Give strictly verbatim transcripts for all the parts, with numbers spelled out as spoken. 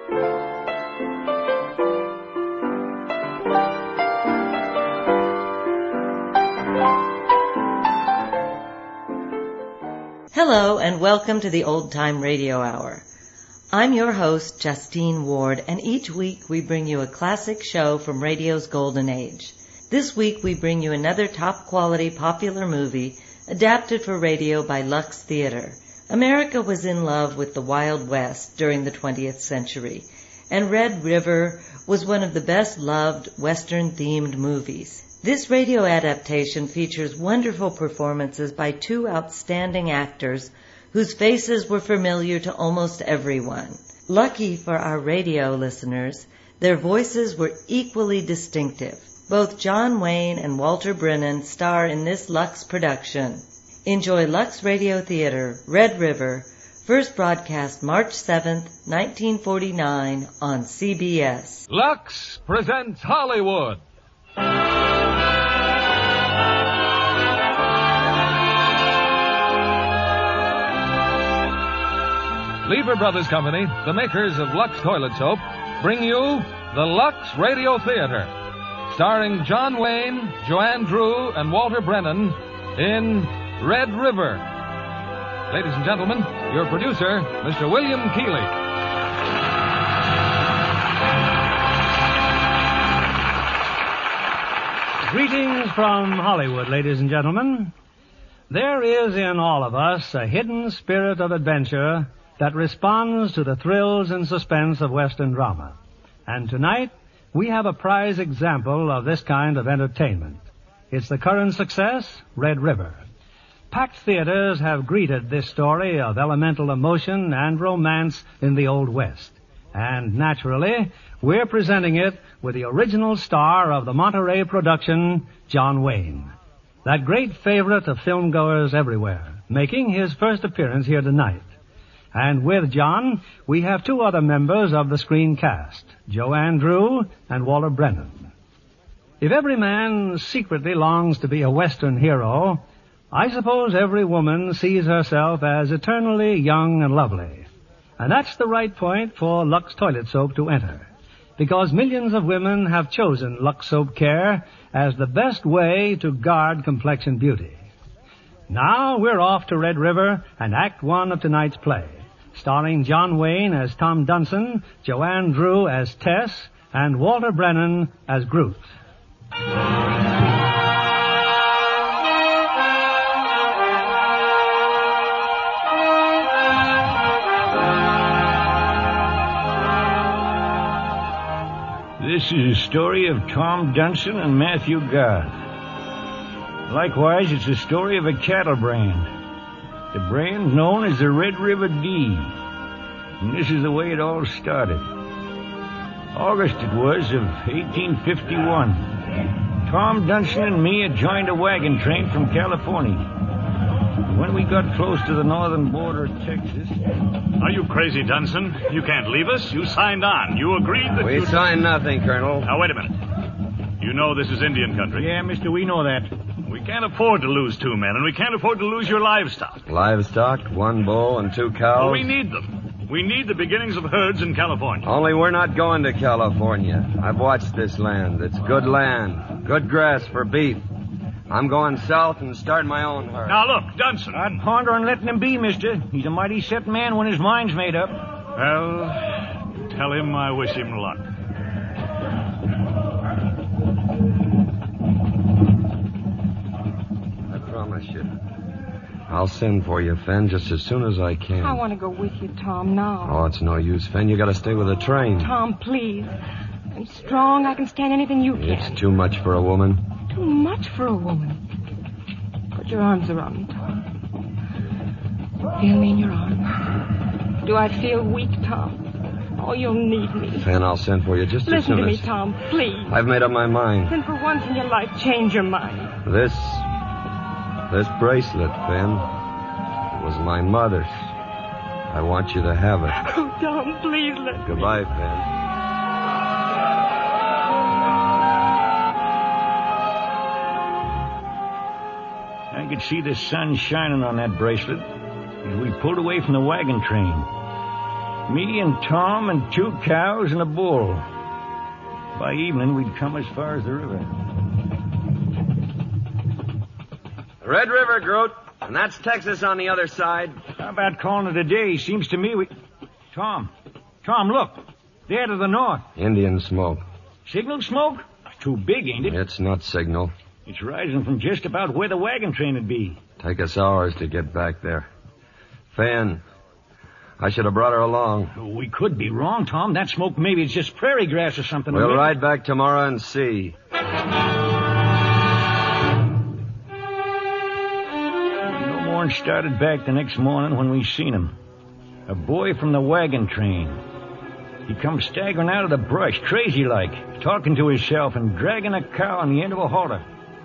Hello, and welcome to the Old Time Radio Hour. I'm your host, Justine Ward, and each week we bring you a classic show from radio's golden age. This week we bring you another top-quality popular movie adapted for radio by Lux Theater. America was in love with the Wild West during the twentieth century, and Red River was one of the best-loved Western-themed movies. This radio adaptation features wonderful performances by two outstanding actors whose faces were familiar to almost everyone. Lucky for our radio listeners, their voices were equally distinctive. Both John Wayne and Walter Brennan star in this Lux production. Enjoy Lux Radio Theater, Red River, first broadcast March seventh, nineteen forty-nine on C B S. Lux presents Hollywood. Lever Brothers Company, the makers of Lux Toilet Soap, bring you the Lux Radio Theater, starring John Wayne, Joanne Drew, and Walter Brennan in Red River. Ladies and gentlemen, your producer, Mister William Keighley. Greetings from Hollywood, ladies and gentlemen. There is in all of us a hidden spirit of adventure that responds to the thrills and suspense of Western drama. And tonight, we have a prize example of this kind of entertainment. It's the current success, Red River. Packed theaters have greeted this story of elemental emotion and romance in the Old West. And naturally, we're presenting it with the original star of the Monterey production, John Wayne. That great favorite of filmgoers everywhere, making his first appearance here tonight. And with John, we have two other members of the screen cast, Joanne Drew and Walter Brennan. If every man secretly longs to be a Western hero, I suppose every woman sees herself as eternally young and lovely. And that's the right point for Lux Toilet Soap to enter, because millions of women have chosen Lux Soap Care as the best way to guard complexion beauty. Now we're off to Red River and Act One of tonight's play, starring John Wayne as Tom Dunson, Joanne Drew as Tess, and Walter Brennan as Groot. This is a story of Tom Dunson and Matthew Garth. Likewise, it's a story of a cattle brand. The brand known as the Red River D. And this is the way it all started. August it was of eighteen fifty-one. Tom Dunson and me had joined a wagon train from California. When we got close to the northern border of Texas... Are you crazy, Dunson? You can't leave us. You signed on. You agreed that We you... signed nothing, Colonel. Now, wait a minute. You know this is Indian country. Yeah, mister, we know that. We can't afford to lose two men, and we can't afford to lose your livestock. Livestock, one bull and two cows. Well, we need them. We need the beginnings of herds in California. Only we're not going to California. I've watched this land. It's good land. Good grass for beef. I'm going south and starting my own herd. Now, look, Dunson. I'd ponder on letting him be, mister. He's a mighty set man when his mind's made up. Well, tell him I wish him luck. I promise you. I'll send for you, Fen, just as soon as I can. I want to go with you, Tom, now. Oh, it's no use, Fen. You got to stay with the train. Tom, please. I'm strong. I can stand anything you can. It's too much for a woman. Too much for a woman. Put your arms around me, Tom. Feel me in your arms. Do I feel weak, Tom? Oh, you'll need me. Fen, I'll send for you just Listen as soon to me, as... Tom, please. I've made up my mind. Then for once in your life, change your mind. This... This bracelet, Fen, it was my mother's. I want you to have it. Oh, Tom, please let me. Goodbye, Fen. I could see the sun shining on that bracelet as we pulled away from the wagon train. Me and Tom and two cows and a bull. By evening, we'd come as far as the river. Red River, Groot. And that's Texas on the other side. How about calling it a day? Seems to me we... Tom. Tom, look. There to the north. Indian smoke. Signal smoke? Too big, ain't it? It's not signal. It's rising from just about where the wagon train would be. Take us hours to get back there. Fan, I should have brought her along. We could be wrong, Tom. That smoke maybe it's just prairie grass or something. We'll ride back tomorrow and see. No more started back the next morning when we seen him. A boy from the wagon train. He come staggering out of the brush, crazy-like, talking to himself and dragging a cow on the end of a halter.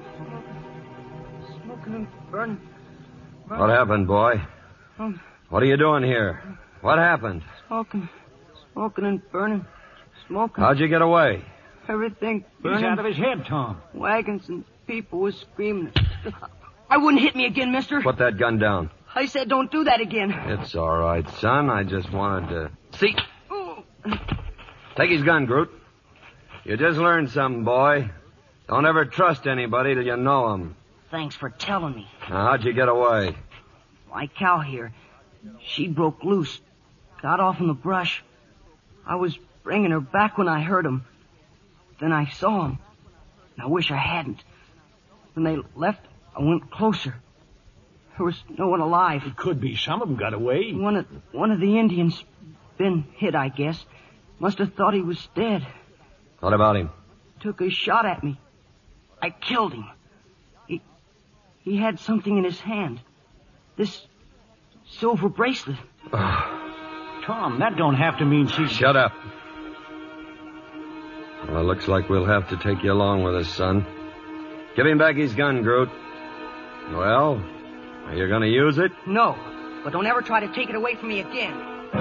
Smoking and burning. burning. What happened, boy? Um, What are you doing here? What happened? smoking. Smoking and burning. Smoking. How'd you get away? Everything He's burning. out of his head, Tom. Wagons and people was screaming. I wouldn't hit me again, mister. Put that gun down. I said don't do that again. It's all right, son. I just wanted to... See? Oh. Take his gun, Groot. You just learned something, boy. Don't ever trust anybody till you know them. Thanks for telling me. Now, how'd you get away? My cow here, she broke loose. Got off in the brush. I was bringing her back when I heard him. Then I saw him. And I wish I hadn't. When they left, I went closer. There was no one alive. It could be. Some of them got away. One of, one of the Indians, been hit, I guess, must have thought he was dead. What about him? Took a shot at me. I killed him. He, he had something in his hand. This silver bracelet. Tom, that don't have to mean she... Shut up. Well, it looks like we'll have to take you along with us, son. Give him back his gun, Groot. Well, are you going to use it? No, but don't ever try to take it away from me again.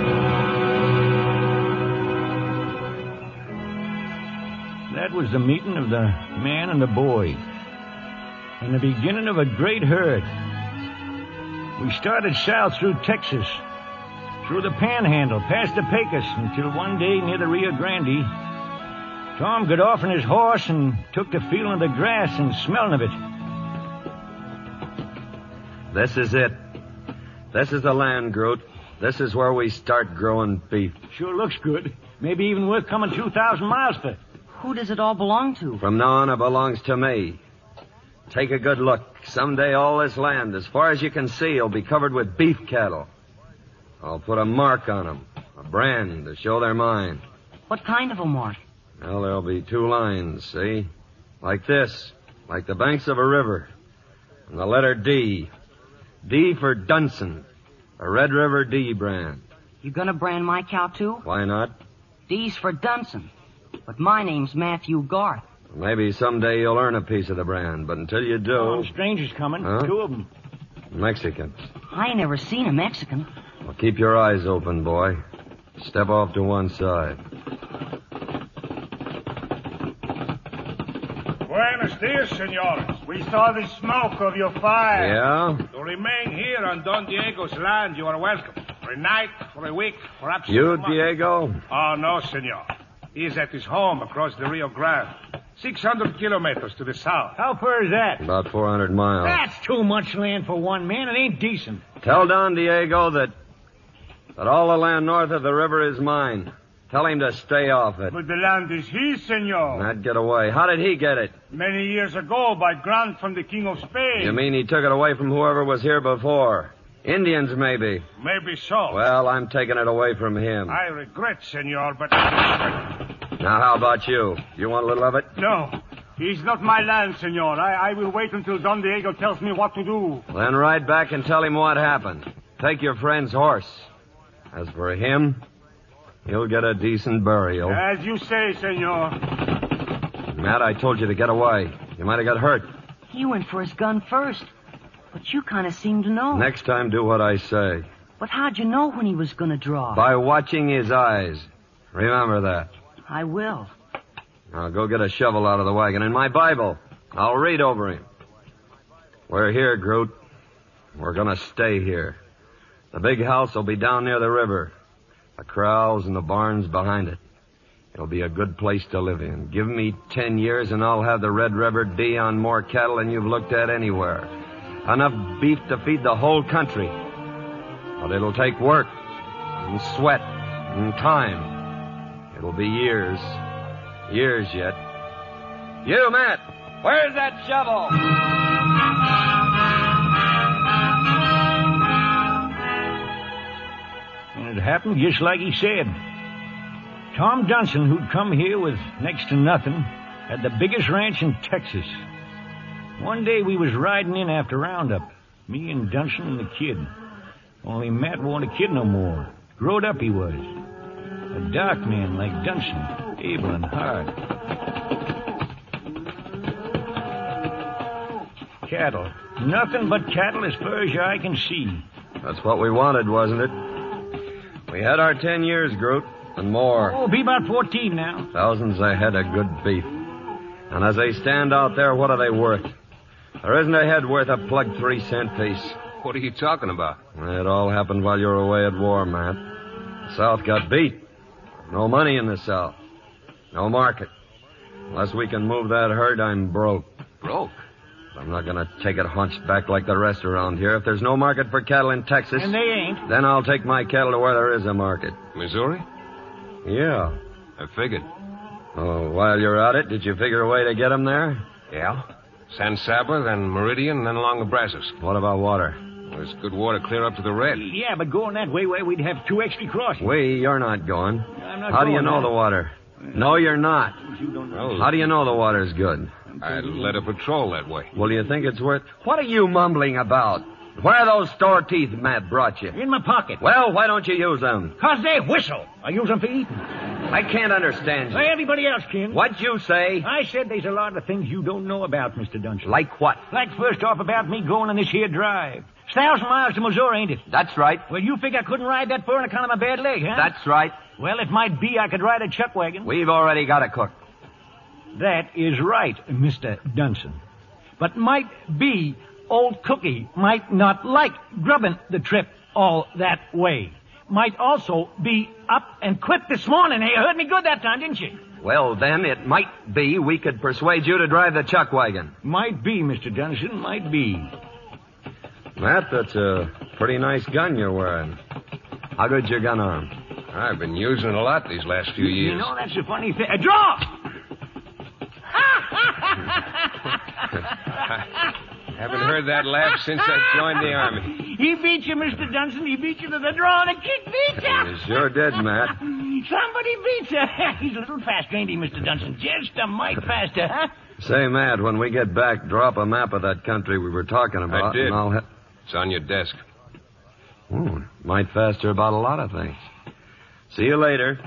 That was the meeting of the man and the boy. And the beginning of a great herd. We started south through Texas, through the Panhandle, past the Pecos, until one day near the Rio Grande, Tom got off on his horse and took to feeling of the grass and smelling of it. This is it. This is the land, Groot. This is where we start growing beef. Sure looks good. Maybe even worth coming two thousand miles for. Who does it all belong to? From now on, it belongs to me. Take a good look. Someday all this land, as far as you can see, will be covered with beef cattle. I'll put a mark on them, a brand to show they're mine. What kind of a mark? Well, there'll be two lines, see? Like this, like the banks of a river. And the letter D. D for Dunson, a Red River D brand. You gonna brand my cow, too? Why not? D's for Dunson. But my name's Matthew Garth. Maybe someday you'll earn a piece of the brand, but until you do... Oh, strangers coming. Huh? Two of them. Mexicans. I ain't never seen a Mexican. Well, keep your eyes open, boy. Step off to one side. Buenos dias, senores. We saw the smoke of your fire. Yeah? To remain here on Don Diego's land, you are welcome. For a night, for a week, perhaps... You, a month. Diego? Oh, no, senor. He is at his home across the Rio Grande. six hundred kilometers to the south. How far is that? About four hundred miles. That's too much land for one man. It ain't decent. Tell Don Diego that... that all the land north of the river is mine. Tell him to stay off it. But the land is his, senor. That'd get away. How did he get it? Many years ago, by grant from the King of Spain. You mean he took it away from whoever was here before? Indians, maybe. Maybe so. Well, I'm taking it away from him. I regret, senor, but... Now, how about you? You want a little of it? No. It's not my land, senor. I, I will wait until Don Diego tells me what to do. Then ride back and tell him what happened. Take your friend's horse. As for him, he'll get a decent burial. As you say, senor. Matt, I told you to get away. You might have got hurt. He went for his gun first. But you kind of seem to know. Next time, do what I say. But how'd you know when he was going to draw? By watching his eyes. Remember that. I will. Now go get a shovel out of the wagon and my Bible. I'll read over him. We're here, Groot. We're going to stay here. The big house will be down near the river. The corrals and the barns behind it. It'll be a good place to live in. Give me ten years and I'll have the Red River D on more cattle than you've looked at anywhere. Enough beef to feed the whole country. But it'll take work and sweat and time. It'll be years. Years yet. You, Matt, where's that shovel? And it happened just like he said. Tom Dunson, who'd come here with next to nothing, had the biggest ranch in Texas. One day we was riding in after roundup, me and Dunson and the kid. Only Matt wasn't a kid no more. Growed up he was. A dark man like Dunson, able and hard. Cattle. Nothing but cattle as far as your eye can see. That's what we wanted, wasn't it? We had our ten years, Groot, and more. Oh, be about fourteen now. Thousands a head of good beef. And as they stand out there, what are they worth? There isn't a head worth a plug three cent piece. What are you talking about? It all happened while you were away at war, Matt. The South got beat. No money in the South. No market. Unless we can move that herd, I'm broke. Broke? I'm not going to take it hunched back like the rest around here. If there's no market for cattle in Texas... And they ain't. Then I'll take my cattle to where there is a market. Missouri? Yeah. I figured. Oh, while you're at it, did you figure a way to get them there? Yeah. San Saba, then Meridian, then along the Brazos. What about water? There's good water clear up to the Red. Yeah, but going that way, where we'd have two extra crossings. We, you're not going. I'm not How going do you know there. the water? No, you're not. You don't know. Well, How do you know the water's good? I led a patrol that way. Well, do you think it's worth... What are you mumbling about? Where are those store teeth Matt brought you? In my pocket. Well, why don't you use them? Cause they whistle. I use them for eating. I can't understand you. Well, everybody else can. What'd you say? I said there's a lot of things you don't know about, Mister Dunson. Like what? Like first off about me going on this here drive. It's a thousand miles to Missouri, ain't it? That's right. Well, you figure I couldn't ride that far on account of my bad leg, huh? That's right. Well, it might be I could ride a chuck wagon. We've already got a cook. That is right, Mister Dunson. But might be old Cookie might not like grubbing the trip all that way. Might also be up and quit this morning. Hey, you heard me good that time, didn't you? Well, then, it might be we could persuade you to drive the chuck wagon. Might be, Mister Dunson, might be. Matt, that's a pretty nice gun you're wearing. How good's your gun arm? I've been using it a lot these last few years. You know, that's a funny thing. A draw! Haven't heard that laugh since I joined the Army. He beat you, Mister Dunson. He beat you to the draw, and the kick beat you. You sure did, Matt. Somebody beat you. He's a little faster, ain't he, Mister Dunson? Just a mite faster, huh? Say, Matt, when we get back, drop a map of that country we were talking about. I did. And I'll ha- It's on your desk. Ooh, might faster about a lot of things. See you later.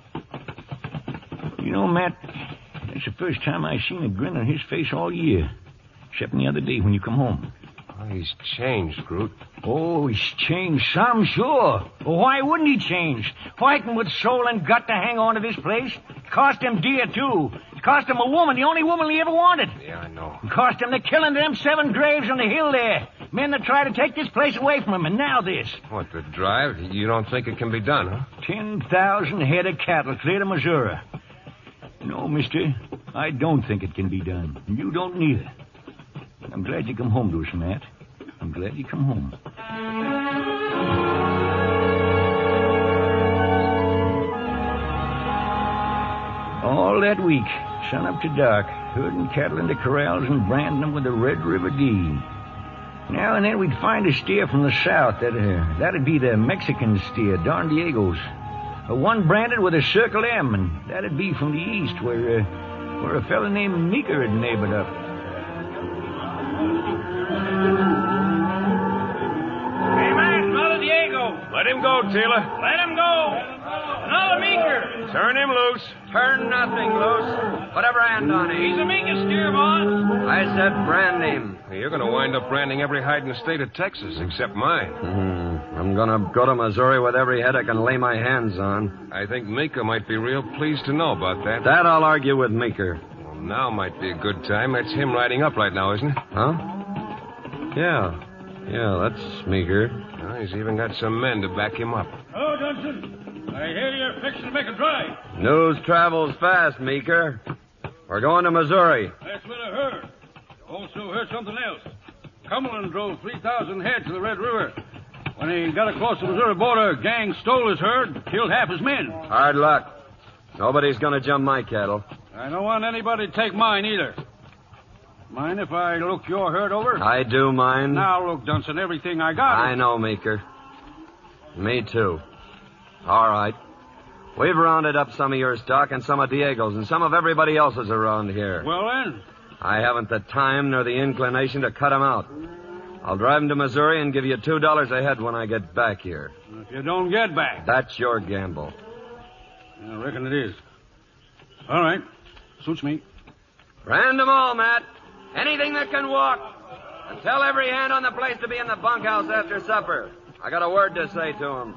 You know, Matt, that's the first time I seen a grin on his face all year. Except the other day when you come home. Oh, he's changed, Groot. Oh, he's changed some, sure. Well, why wouldn't he change? Fighting with soul and gut to hang on to this place. It cost him dear, too. It cost him a woman, the only woman he ever wanted. Yeah, I know. It cost him the killing of them seven graves on the hill there. Men that tried to take this place away from him, and now this. What, the drive? You don't think it can be done, huh? Ten thousand head of cattle clear to Missouri. No, mister, I don't think it can be done. And you don't neither. I'm glad you come home to us, Matt. I'm glad you come home. All that week, sun up to dark, herding cattle into corrals and branding them with the Red River D. Now and then we'd find a steer from the south. That, uh, that'd be the Mexican steer, Don Diego's. Uh, one branded with a Circle M, and that'd be from the east, where, uh, where a fella named Meeker had neighbored up. Hey, man, Mother Diego. Let him go, Taylor. Let him go. Another Meeker. Turn him loose. Turn nothing loose. Put a brand on him. He's a Meeker steer, boss. I said brand him. You're going to wind up branding every hide in the state of Texas, except mine. Mm, I'm going to go to Missouri with every head I can lay my hands on. I think Meeker might be real pleased to know about that. That I'll argue with Meeker. Well, now might be a good time. That's him riding up right now, isn't it? Huh? Yeah. Yeah, that's Meeker. Well, he's even got some men to back him up. Oh, Dunson. I hear you're fixing to make a drive. News travels fast, Meeker. We're going to Missouri. That's what I heard. Also heard something else. Cumberland drove three thousand head to the Red River. When he got across the Missouri border, a gang stole his herd, killed half his men. Hard luck. Nobody's going to jump my cattle. I don't want anybody to take mine either. Mind if I look your herd over? I do mind. Now, look, Dunson, everything I got... I know, Meeker. Me too. All right. We've rounded up some of your stock and some of Diego's and some of everybody else's around here. Well, then? I haven't the time nor the inclination to cut 'em out. I'll drive 'em to Missouri and give you two dollars a head when I get back here. If you don't get back... That's your gamble. I reckon it is. All right. Suits me. Brand 'em all, Matt. Anything that can walk. And tell every hand on the place to be in the bunkhouse after supper. I got a word to say to 'em.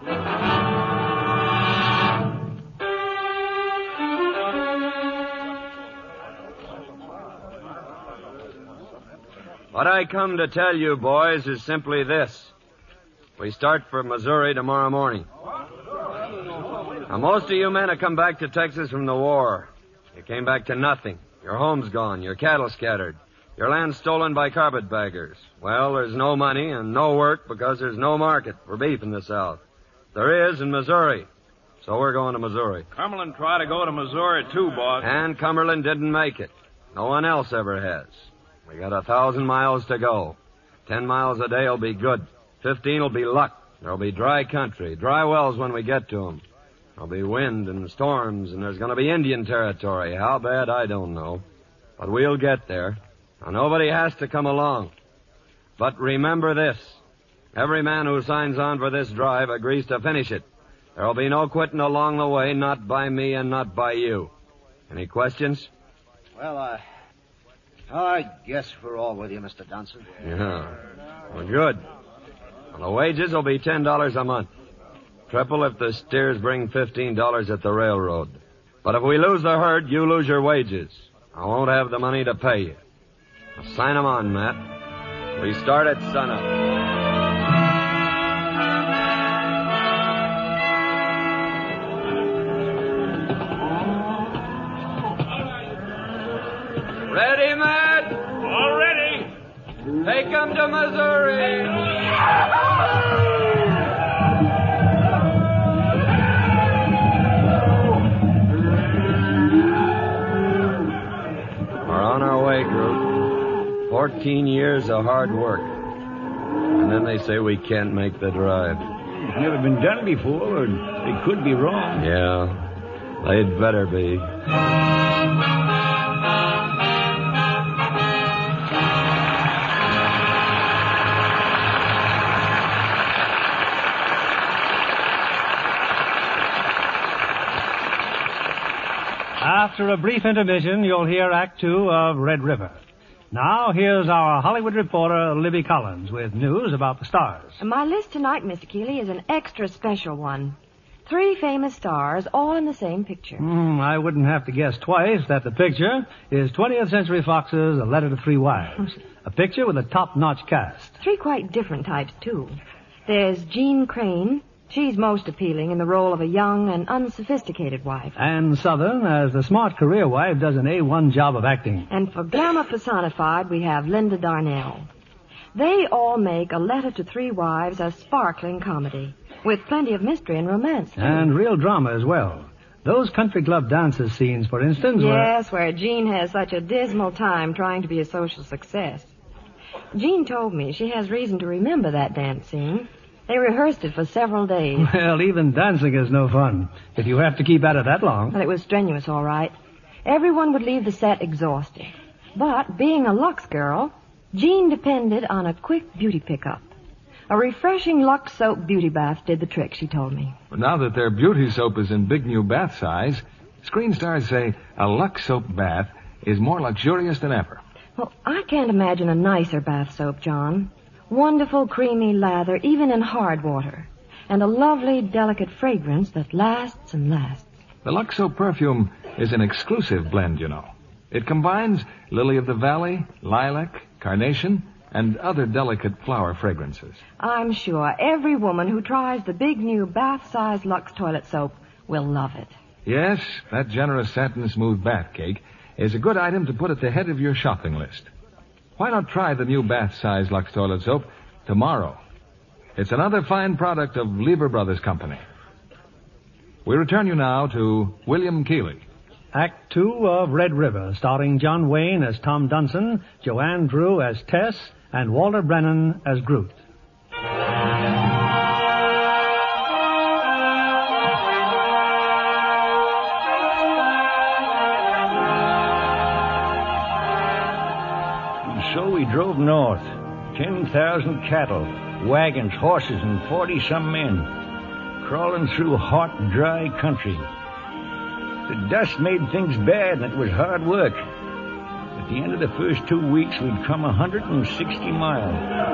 What I come to tell you, boys, is simply this. We start for Missouri tomorrow morning. Now, most of you men have come back to Texas from the war. You came back to nothing. Your home's gone, your cattle scattered, your land stolen by carpetbaggers. Well, there's no money and no work because there's no market for beef in the South. There is in Missouri. So we're going to Missouri. Cumberland tried to go to Missouri, too, boss. And Cumberland didn't make it. No one else ever has. We got a thousand miles to go. Ten miles a day will be good. Fifteen will be luck. There'll be dry country, dry wells when we get to 'em. There'll be wind and storms, and there's going to be Indian territory. How bad, I don't know. But we'll get there. Now, nobody has to come along. But remember this. Every man who signs on for this drive agrees to finish it. There'll be no quitting along the way, not by me and not by you. Any questions? Well, I... I guess we're all with you, Mister Dunson. Yeah. Well, good. Well, the wages will be ten dollars a month. Triple if the steers bring fifteen dollars at the railroad. But if we lose the herd, you lose your wages. I won't have the money to pay you. Now sign 'em on, Matt. We start at sunup. Ready, Matt? All ready. Take 'em to Missouri. We're on our way, group. Fourteen years of hard work. And then they say we can't make the drive. It's never been done before, or they could be wrong. Yeah, they'd better be. After a brief intermission, you'll hear Act Two of Red River. Now, here's our Hollywood reporter, Libby Collins, with news about the stars. My list tonight, Mister Keeley, is an extra special one. Three famous stars, all in the same picture. Mm, I wouldn't have to guess twice that the picture is twentieth Century Fox's A Letter to Three Wives. A picture with a top-notch cast. Three quite different types, too. There's Jean Crane. She's most appealing in the role of a young and unsophisticated wife. And Southern, as the smart career wife, does an A one job of acting. And for glamour personified, we have Linda Darnell. They all make A Letter to Three Wives a sparkling comedy, with plenty of mystery and romance, too. And real drama as well. Those country club dances scenes, for instance, Yes, where... where Jean has such a dismal time trying to be a social success. Jean told me she has reason to remember that dance scene. They rehearsed it for several days. Well, even dancing is no fun, if you have to keep at it that long. Well, it was strenuous, all right. Everyone would leave the set exhausted. But, being a Lux girl, Jean depended on a quick beauty pickup. A refreshing Lux soap beauty bath did the trick, she told me. Well, now that their beauty soap is in big new bath size, screen stars say a Lux soap bath is more luxurious than ever. Well, I can't imagine a nicer bath soap, John. Wonderful creamy lather, even in hard water. And a lovely, delicate fragrance that lasts and lasts. The Lux soap perfume is an exclusive blend, you know. It combines lily of the valley, lilac, carnation, and other delicate flower fragrances. I'm sure every woman who tries the big new bath-size Lux toilet soap will love it. Yes, that generous satin smooth bath cake is a good item to put at the head of your shopping list. Why not try the new bath-size Lux toilet soap tomorrow? It's another fine product of Lever Brothers Company. We return you now to William Keighley. Act two of Red River, starring John Wayne as Tom Dunson, Joanne Drew as Tess, and Walter Brennan as Groot. So we drove north. Ten thousand cattle, wagons, horses, and forty-some men, crawling through hot, dry country. The dust made things bad, and it was hard work. At the end of the first two weeks, we'd come one hundred sixty miles.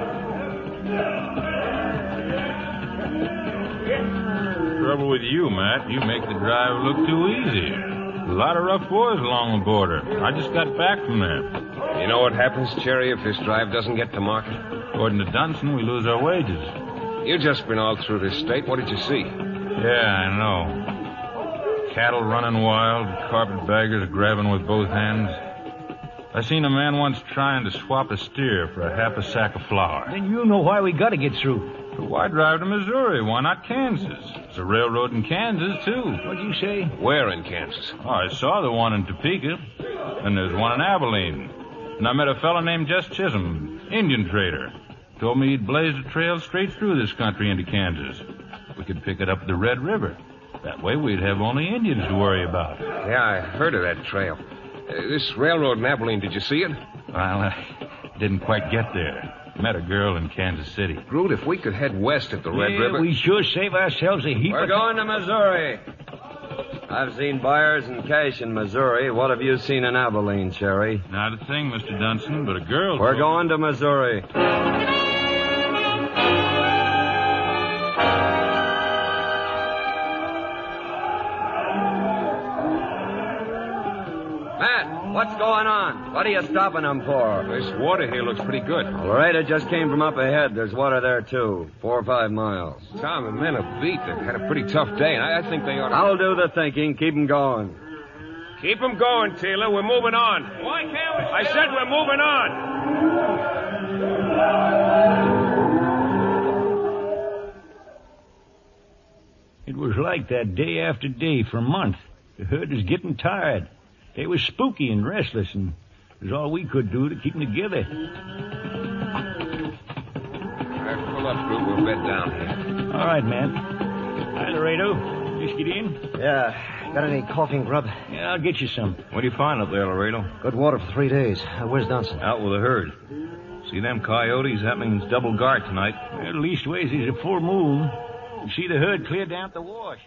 Trouble with you, Matt, you make the drive look too easy. A lot of rough boys along the border. I just got back from there. You know what happens, Cherry, if this drive doesn't get to market? According to Dunson, we lose our wages. You've just been all through this state. What did you see? Yeah, I know. Cattle running wild, carpetbaggers grabbing with both hands. I seen a man once trying to swap a steer for a half a sack of flour. Then you know why we gotta get through. But why drive to Missouri? Why not Kansas? There's a railroad in Kansas, too. What'd you say? Where in Kansas? Oh, I saw the one in Topeka. And there's one in Abilene. And I met a fellow named Jess Chisholm, Indian trader. Told me he'd blazed a trail straight through this country into Kansas. We could pick it up at the Red River. That way we'd have only Indians to worry about. Yeah, I heard of that trail. Uh, this railroad in Abilene, did you see it? Well, I didn't quite get there. Met a girl in Kansas City. Groot, if we could head west at the Red yeah, River... we sure save ourselves a heap We're of... going to Missouri. I've seen buyers and cash in Missouri. What have you seen in Abilene, Cherry? Not a thing, Mister Dunson, but a girl... We're going to Missouri. What's going on? What are you stopping them for? This water here looks pretty good. Well, Laredo just came from up ahead. There's water there, too. Four or five miles. Tom, the men are beat. They've had a pretty tough day, and I, I think they ought to... I'll do the thinking. Keep them going. Keep them going, Taylor. We're moving on. Why can't we... I said we're moving on. It was like that day after day for a month. The herd was getting tired. They were spooky and restless, and it was all we could do to keep them together. All right, pull up, Groot. We'll bed down here. All right, man. Hi, Laredo. Just get in? Yeah. Got any coffee and grub? Yeah, I'll get you some. What do you find up there, Laredo? Good water for three days. Uh, where's Dunson? Out with the herd. See them coyotes? That means double guard tonight. Well, leastways, it's a full moon. You see the herd clear down at the wash.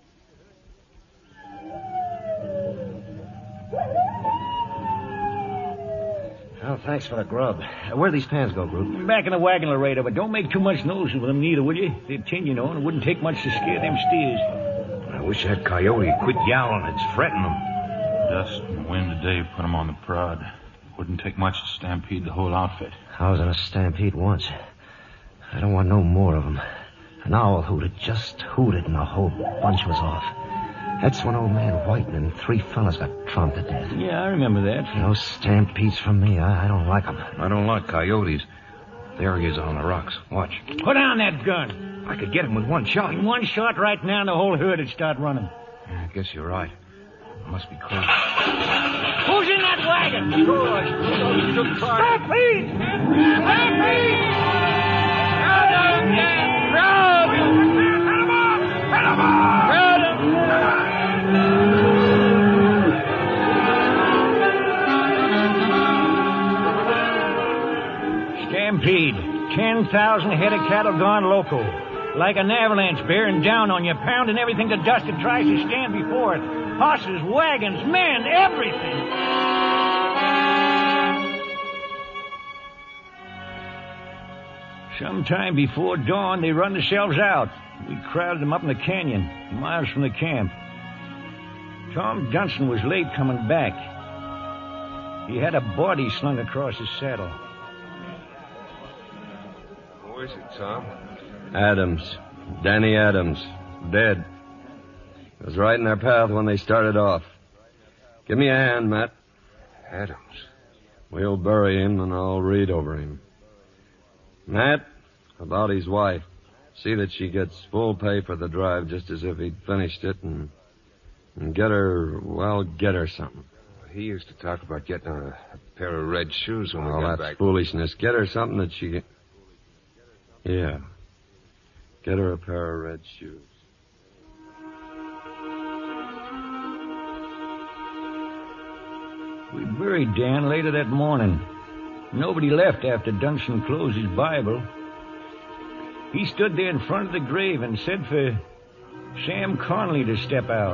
Well, thanks for the grub. Uh, where'd these pans go, Groot? Back in the wagon, Laredo, but don't make too much noise with them neither, will you? They're tin, you know, and it wouldn't take much to scare them steers. I wish that coyote would quit yowling. It's fretting them. Dust and wind today put them on the prod. Wouldn't take much to stampede the whole outfit. I was in a stampede once. I don't want no more of them. An owl hooted, just hooted, and the whole bunch was off. That's when old man White and three fellas got tromped to death. Yeah, I remember that. No stampedes from me. I, I don't like them. I don't like coyotes. There he is on the rocks. Watch. Put down that gun. I could get him with one shot. In one shot right now, the whole herd would start running. Yeah, I guess you're right. It must be close. Who's in that wagon? George. Stampede! Stampede! Crowd them, Dan! Crowd them! Put them off! Put them off! Crowd them! Stampede. Ten thousand head of cattle gone loco. Like an avalanche bearing down on you, pounding everything to dust that tries to stand before it. Horses, wagons, men, everything. Sometime before dawn, they run themselves out. We crowded them up in the canyon, miles from the camp. Tom Dunson was late coming back. He had a body slung across his saddle. Who is it, Tom? Adams. Danny Adams. Dead. It was right in their path when they started off. Give me a hand, Matt. Adams. We'll bury him, and I'll read over him. Matt, about his wife. See that she gets full pay for the drive, just as if he'd finished it, and, and get her, well, get her something. He used to talk about getting her a, a pair of red shoes when oh, we got that's back. foolishness. Get her something that she... Yeah. Get her a pair of red shoes. We buried Dan later that morning. Nobody left after Dunson closed his Bible. He stood there in front of the grave and said for Sam Conley to step out.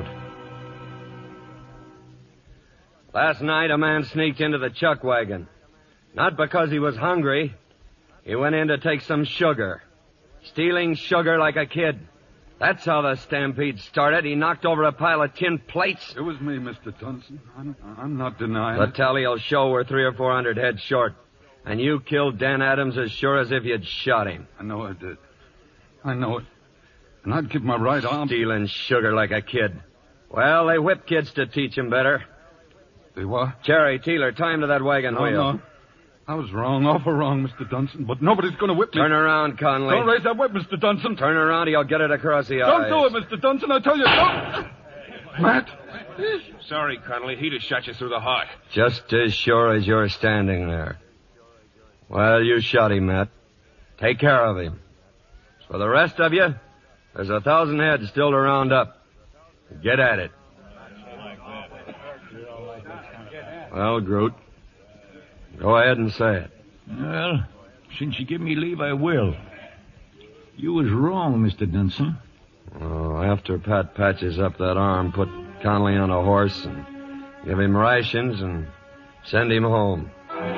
Last night, a man sneaked into the chuck wagon. Not because he was hungry. He went in to take some sugar. Stealing sugar like a kid. That's how the stampede started. He knocked over a pile of tin plates. It was me, Mister Dunson. I'm, I'm not denying The it. tally'll show we're three or four hundred heads short. And you killed Dan Adams as sure as if you'd shot him. I know I did. I know it. And I'd give my right arm... Stealing sugar like a kid. Well, they whip kids to teach 'em better. They what? Jerry, Teeler, tie him to that wagon No, wheel. no. I was wrong, awful wrong, Mister Dunson, but nobody's going to whip me. Turn around, Conley. Don't raise that whip, Mister Dunson. Turn around or you'll get it across the Don't eyes. do it, Mister Dunson, I tell you, don't. Matt. Sorry, Connolly. He'd have shot you through the heart. Just as sure as you're standing there. Well, you shot him, Matt. Take care of him. For the rest of you, there's a thousand heads still to round up. Get at it. Well, Groot, go ahead and say it. Well, since you give me leave, I will. You was wrong, Mister Dunson. Oh, after Pat patches up that arm, put Conley on a horse and give him rations and send him home.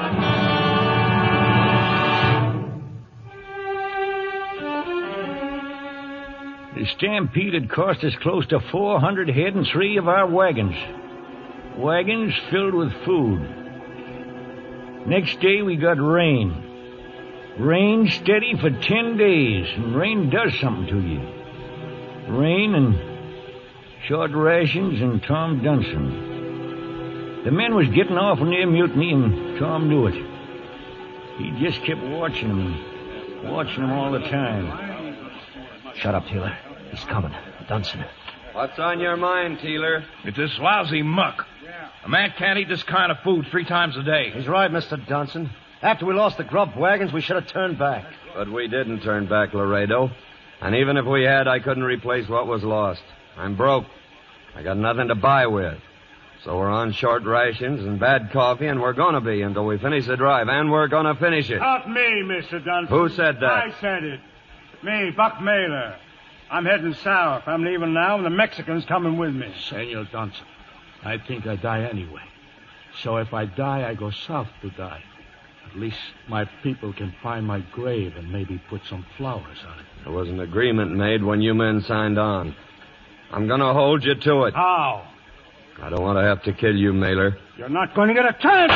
The stampede had cost us close to four hundred head and three of our wagons. Wagons filled with food. Next day we got rain. Rain steady for ten days, and rain does something to you. Rain and short rations and Tom Dunson. The men was getting awful near mutiny, and Tom knew it. He just kept watching them, watching them all the time. Shut up, Taylor. He's coming. Dunson. What's on your mind, Teeler? It's this lousy muck. A man can't eat this kind of food three times a day. He's right, Mister Dunson. After we lost the grub wagons, we should have turned back. But we didn't turn back, Laredo. And even if we had, I couldn't replace what was lost. I'm broke. I got nothing to buy with. So we're on short rations and bad coffee, and we're gonna be until we finish the drive, and we're gonna finish it. Not me, Mister Dunson. Who said that? I said it. Me, Buck Mailer. I'm heading south. I'm leaving now, and the Mexicans coming with me. Senor Dunson, I think I die anyway. So if I die, I go south to die. At least my people can find my grave and maybe put some flowers on it. There was an agreement made when you men signed on. I'm gonna hold you to it. How? I don't want to have to kill you, Mailer. You're not going to get a chance.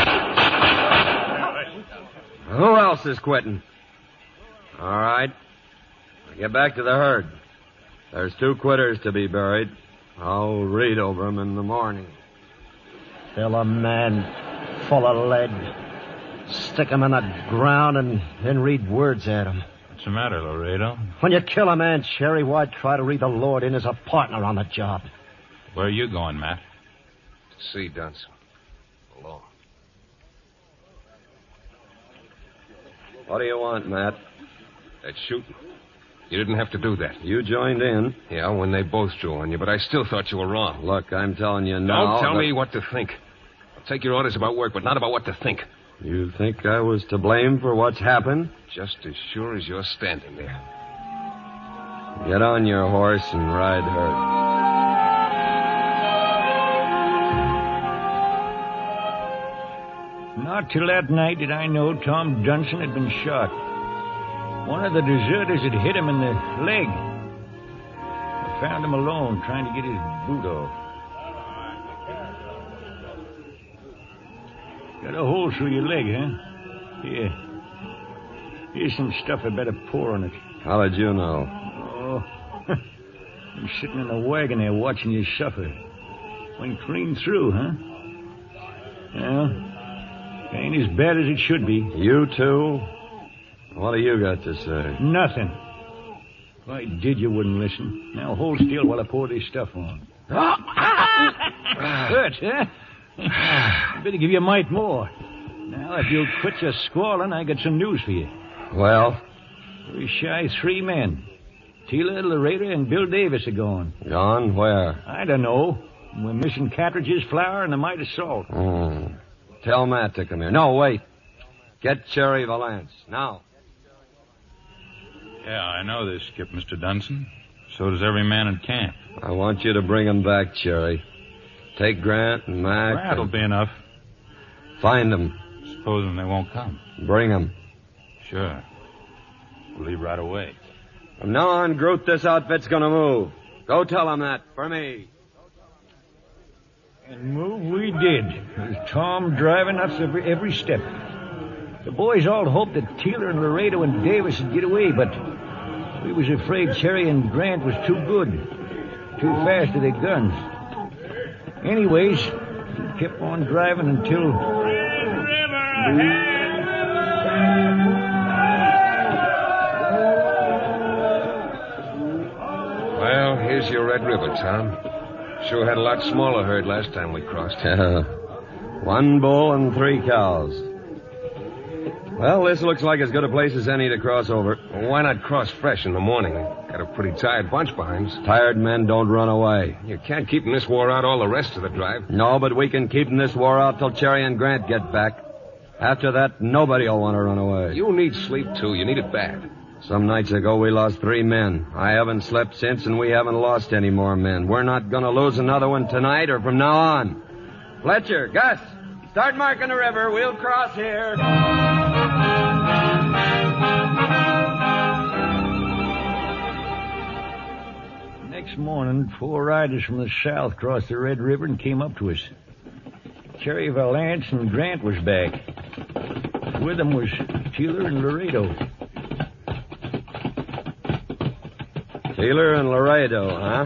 Who else is quitting? All right. Now get back to the herd. There's two quitters to be buried. I'll read over them in the morning. Fill a man full of lead. Stick him in the ground and then read words at him. What's the matter, Laredo? When you kill a man, Cherry, why try to read the Lord in as a partner on the job? Where are you going, Matt? To see Dunson. Alone. What do you want, Matt? That shooting. You didn't have to do that. You joined in. Yeah, when they both drew on you, but I still thought you were wrong. Look, I'm telling you now... Don't tell that... me what to think. I'll take your orders about work, but not about what to think. You think I was to blame for what's happened? Just as sure as you're standing there. Get on your horse and ride her. Not till that night did I know Tom Dunson had been shot. One of the deserters had hit him in the leg. I found him alone, trying to get his boot off. Got a hole through your leg, huh? Here. Here's some stuff I better pour on it. How did you know? Oh, I'm sitting in the wagon there watching you suffer. Went clean through, huh? Well, it ain't as bad as it should be. You too? What do you got to say? Nothing. If I did, you wouldn't listen. Now hold still while I pour this stuff on. Hurt, huh? Better give you a mite more. Now, if you'll quit your squalling, I got some news for you. Well? We're shy three men. Tila, Laredo, and Bill Davis are gone. Gone? Where? I don't know. We're missing cartridges, flour, and a mite of salt. Mm. Tell Matt to come here. No, wait. Get Cherry Valance. Now. Yeah, I know this, Skip, Mister Dunson. So does every man in camp. I want you to bring him back, Cherry. Take Grant and Mac. Grant'll and... be enough. Find them. Supposing they won't come. Bring them. Sure. We'll leave right away. From now on, Groot, this outfit's gonna move. Go tell them that, for me. And move we did. With Tom driving us every, every step. The boys all hoped that Taylor and Laredo and Davis would get away, but we was afraid Cherry and Grant was too good. Too fast with their guns. Anyways, we kept on driving until... Well, here's your Red River, Tom. Sure had a lot smaller herd last time we crossed. One bull and three cows. Well, this looks like as good a place as any to cross over. Well, why not cross fresh in the morning? Got a pretty tired bunch behind us. Tired men don't run away. You can't keep 'em this war out all the rest of the drive. No, but we can keep 'em this war out till Cherry and Grant get back. After that, nobody will want to run away. You need sleep, too. You need it bad. Some nights ago, we lost three men. I haven't slept since, and we haven't lost any more men. We're not going to lose another one tonight or from now on. Fletcher, Gus, start marking the river. We'll cross here. Next morning, four riders from the south crossed the Red River and came up to us. Cherry Valance and Grant was back. With them was Taylor and Laredo. Taylor and Laredo, huh?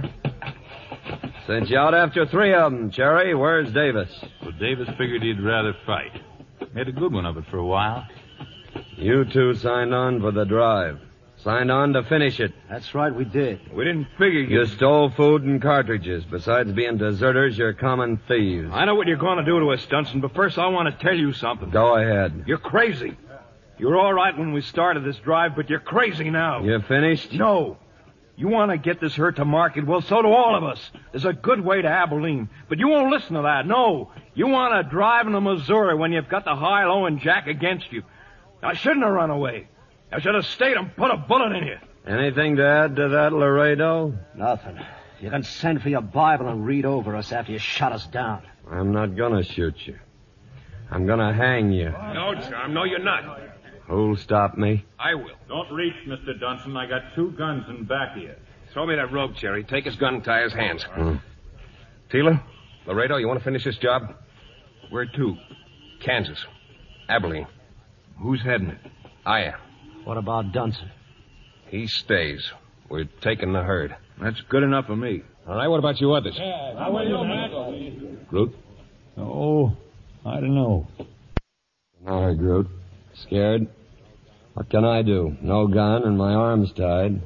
Sent you out after three of them, Cherry. Where's Davis? Well, Davis figured he'd rather fight. Made a good one of it for a while. You two signed on for the drive. Signed on to finish it. That's right, we did. We didn't figure you... You stole food and cartridges. Besides being deserters, you're common thieves. I know what you're going to do to us, Dunson, but first I want to tell you something. Go ahead. You're crazy. You were all right when we started this drive, but you're crazy now. You finished? No. You want to get this herd to market? Well, so do all of us. There's a good way to Abilene. But you won't listen to that. No. You want to drive into Missouri when you've got the high-low and Jack against you. I shouldn't have run away. I should have stayed and put a bullet in you. Anything to add to that, Laredo? Nothing. You can send for your Bible and read over us after you shut us down. I'm not going to shoot you. I'm going to hang you. No, Tom, no, you're not. Who'll stop me? I will. Don't reach, Mister Dunson. I got two guns in back of you. Throw me that rope, Cherry. Take his gun and tie his hands. Hmm. Tila, Laredo, you want to finish this job? Where to? Kansas. Abilene. Who's heading it? I am. What about Dunson? He stays. We're taking the herd. That's good enough for me. All right, what about you others? How are you, Matt? Groot? Oh, I don't know. All right, Groot. Scared? What can I do? No gun and my arms tied.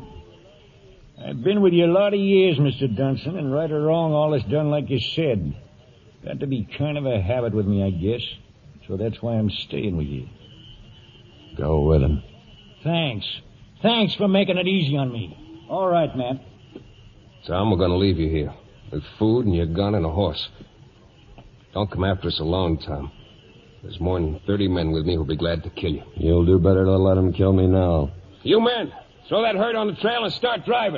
I've been with you a lot of years, Mister Dunson, and right or wrong, all is done like you said. Got to be kind of a habit with me, I guess. So that's why I'm staying with you. Go with him. Thanks. Thanks for making it easy on me. All right, Matt. Tom, we're going to leave you here. With food and your gun and a horse. Don't come after us alone, Tom. There's more than thirty men with me who'll be glad to kill you. You'll do better to let them kill me now. You men, throw that herd on the trail and start driving.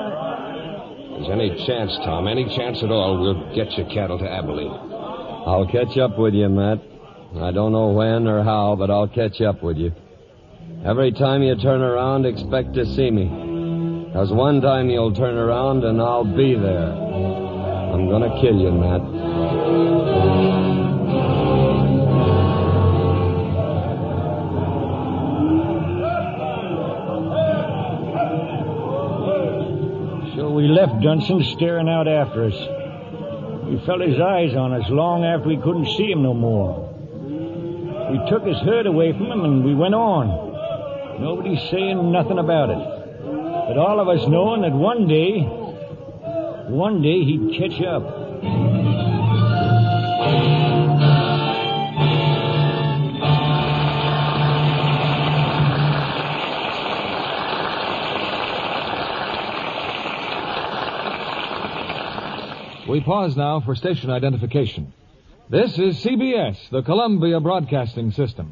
If there's any chance, Tom, any chance at all, we'll get your cattle to Abilene. I'll catch up with you, Matt. I don't know when or how, but I'll catch up with you. Every time you turn around, expect to see me. Because one time you'll turn around and I'll be there. I'm going to kill you, Matt. left Dunson staring out after us. We felt his eyes on us long after we couldn't see him no more. We took his herd away from him and we went on. Nobody saying nothing about it. But all of us knowing that one day, one day he'd catch up. We pause now for station identification. This is C B S, the Columbia Broadcasting System.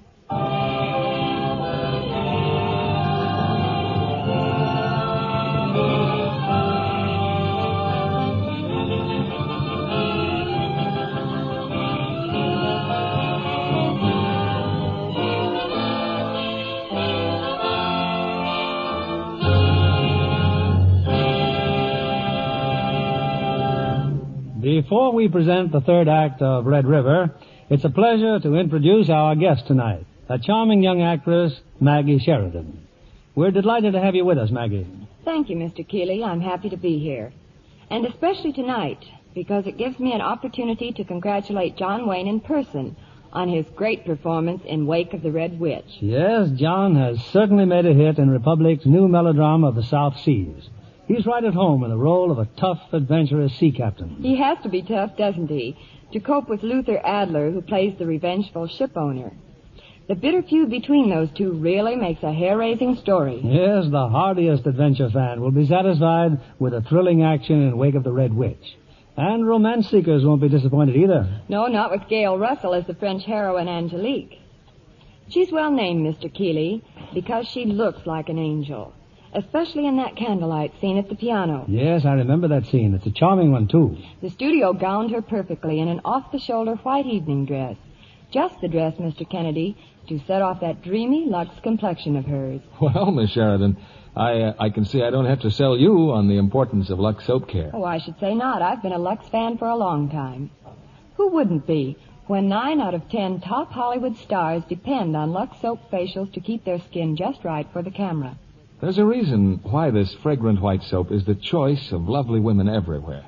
Before we present the third act of Red River, it's a pleasure to introduce our guest tonight, a charming young actress, Maggie Sheridan. We're delighted to have you with us, Maggie. Thank you, Mister Keeley. I'm happy to be here. And especially tonight, because it gives me an opportunity to congratulate John Wayne in person on his great performance in Wake of the Red Witch. Yes, John has certainly made a hit in Republic's new melodrama of the South Seas. He's right at home in the role of a tough, adventurous sea captain. He has to be tough, doesn't he, to cope with Luther Adler, who plays the revengeful ship owner. The bitter feud between those two really makes a hair-raising story. Yes, the hardiest adventure fan will be satisfied with a thrilling action in Wake of the Red Witch. And romance seekers won't be disappointed either. No, not with Gail Russell as the French heroine Angelique. She's well named, Mister Keeley, because she looks like an angel. Especially in that candlelight scene at the piano. Yes, I remember that scene. It's a charming one, too. The studio gowned her perfectly in an off-the-shoulder white evening dress. Just the dress, Mister Kennedy, to set off that dreamy Lux complexion of hers. Well, Miss Sheridan, I uh, I can see I don't have to sell you on the importance of Lux soap care. Oh, I should say not. I've been a Lux fan for a long time. Who wouldn't be when nine out of ten top Hollywood stars depend on Lux soap facials to keep their skin just right for the camera? There's a reason why this fragrant white soap is the choice of lovely women everywhere.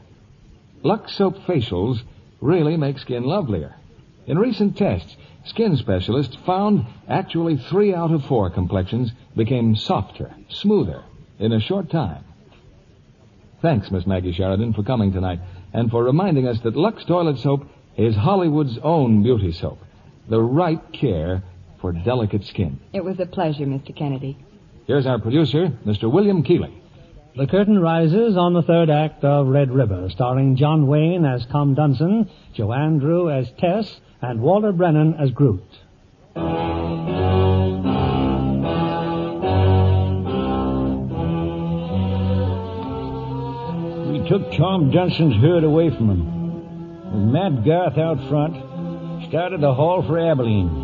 Lux soap facials really make skin lovelier. In recent tests, skin specialists found actually three out of four complexions became softer, smoother, in a short time. Thanks, Miss Maggie Sheridan, for coming tonight and for reminding us that Lux toilet soap is Hollywood's own beauty soap, the right care for delicate skin. It was a pleasure, Mister Kennedy. Here's our producer, Mister William Keeley. The curtain rises on the third act of Red River, starring John Wayne as Tom Dunson, Joanne Drew as Tess, and Walter Brennan as Groot. We took Tom Dunson's herd away from him. With Matt Garth out front, started to haul for Abilene.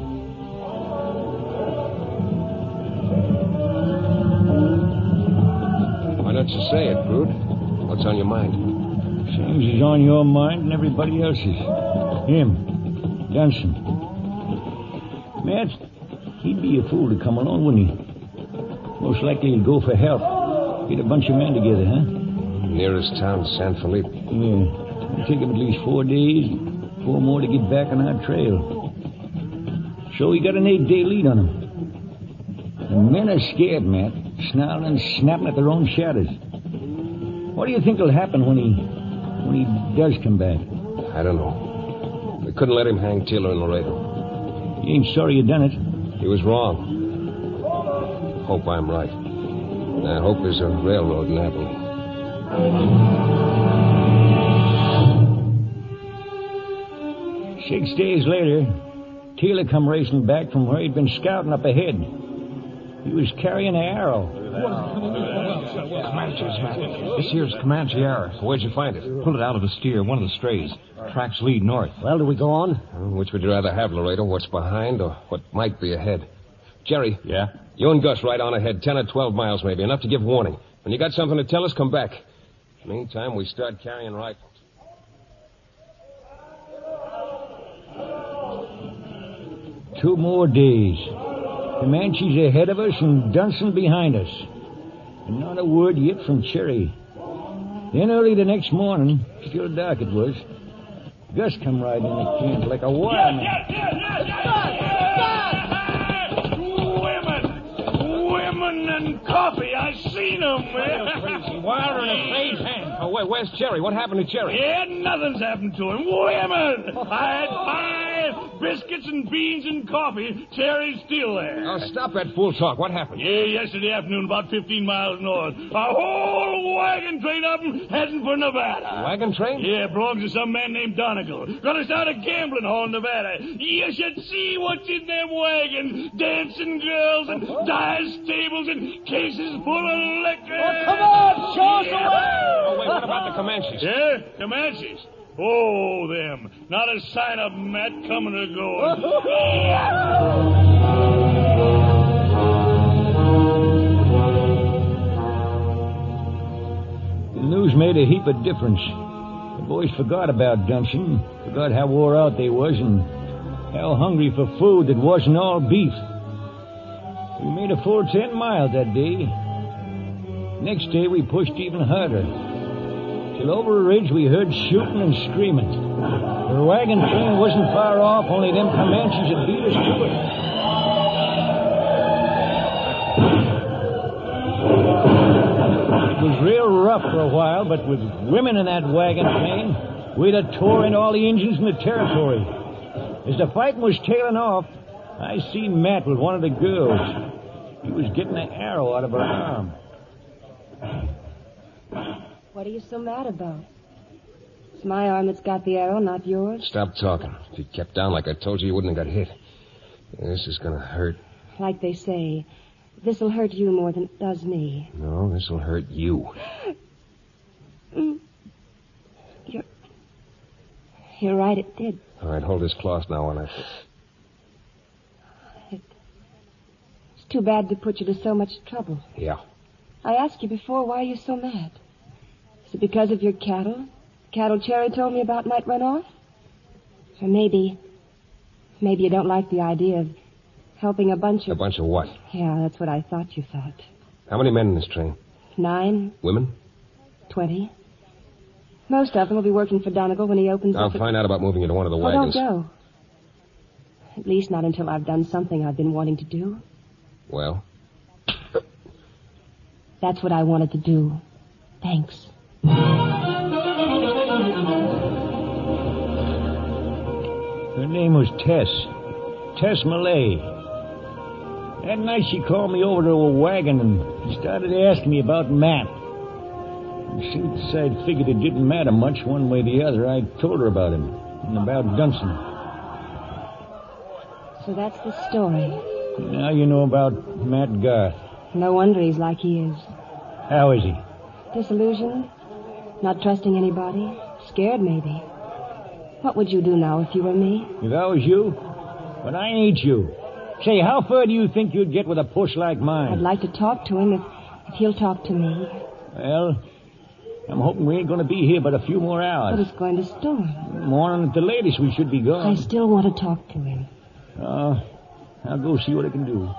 Why don't you say it, Groot? What's on your mind? Same as is on your mind and everybody else's. Him, Dunson. Matt, he'd be a fool to come alone, wouldn't he? Most likely he'd go for help. Get a bunch of men together, huh? Nearest town, San Felipe. Yeah. It'll take him at least four days, four more to get back on our trail. So we got an eight-day lead on him. The men are scared, Matt. Snarling and snapping at their own shadows. What do you think will happen when he when he does come back? I don't know. We couldn't let him hang Taylor and Laredo. You ain't sorry you done it? He was wrong. Hope I'm right. And I hope there's a railroad in Abilene. Six days later, Taylor come racing back from where he'd been scouting up ahead. He was carrying an arrow. Comanches, Matt. This here's Comanche arrow. Where'd you find it? Pulled it out of a steer, one of the strays. Tracks lead north. Well, do we go on? Which would you rather have, Laredo? What's behind or what might be ahead? Jerry. Yeah? You and Gus right on ahead, ten or twelve miles maybe, enough to give warning. When you got something to tell us, come back. Meantime, we start carrying rifles. Two more days. Comanches ahead of us and Dunson behind us. And not a word yet from Cherry. Then early the next morning, still dark it was, Gus come riding in the camp like a wild man. Yes, yes, yes, yes, yes! Women! Women and coffee. I seen them. Crazy. Wilder in a phase hand. Oh, wait, where's Jerry? What happened to Jerry? Yeah, nothing's happened to him. Women! I had five biscuits and beans and coffee. Jerry's still there. Oh, stop that fool talk. What happened? Yeah, yesterday afternoon, about fifteen miles north. A whole wagon train of them heading for Nevada. Wagon train? Yeah, belongs to some man named Donegal. Gonna start a gambling hall in Nevada. You should see what's in them wagons. Dancing girls and dice tables and cases full of liquor. Oh, come on, show us the way. Oh, wait, what about the Comanches? Yeah, Comanches. Oh, them. Not a sign of Matt coming or going. The news made a heap of difference. The boys forgot about Dunson, forgot how wore out they was, and how hungry for food that wasn't all beef. We made a full ten miles that day. Next day we pushed even harder. Till over a ridge we heard shooting and screaming. The wagon train wasn't far off, only them Comanches had beat us to it. It was real rough for a while, but with women in that wagon train, we'd have tore into all the Indians in the territory. As the fighting was tailing off, I seen Matt with one of the girls. He was getting an arrow out of her arm. What are you so mad about? It's my arm that's got the arrow, not yours. Stop talking. If you kept down like I told you, you wouldn't have got hit. This is going to hurt. Like they say, this'll hurt you more than it does me. No, this'll hurt you. You're... You're right, it did. All right, hold this cloth now on it. It... It's too bad to put you to so much trouble. Yeah. I asked you before, why are you so mad? Is it because of your cattle? Cattle Cherry told me about might run off? Or maybe... Maybe you don't like the idea of helping a bunch of... A bunch of what? Yeah, that's what I thought you thought. How many men in this train? Nine. Women? Twenty. Most of them will be working for Donegal when he opens I'll up... I'll find out about moving you to one of the Oh, wagons. don't go. At least not until I've done something I've been wanting to do. Well? That's what I wanted to do. Thanks. Her name was Tess. Tess Millay. That night she called me over to a wagon and started asking me about Matt. And since I figured it didn't matter much one way or the other, I told her about him and about Dunson. So that's the story. Now you know about Matt Garth. No wonder he's like he is. How is he? Disillusioned? Not trusting anybody? Scared, maybe. What would you do now if you were me? If I was you? But I ain't you. Say, how far do you think you'd get with a push like mine? I'd like to talk to him if, if he'll talk to me. Well, I'm hoping we ain't going to be here but a few more hours. But it's going to storm. Morning at the latest, we should be gone. I still want to talk to him. Uh, I'll go see what I can do.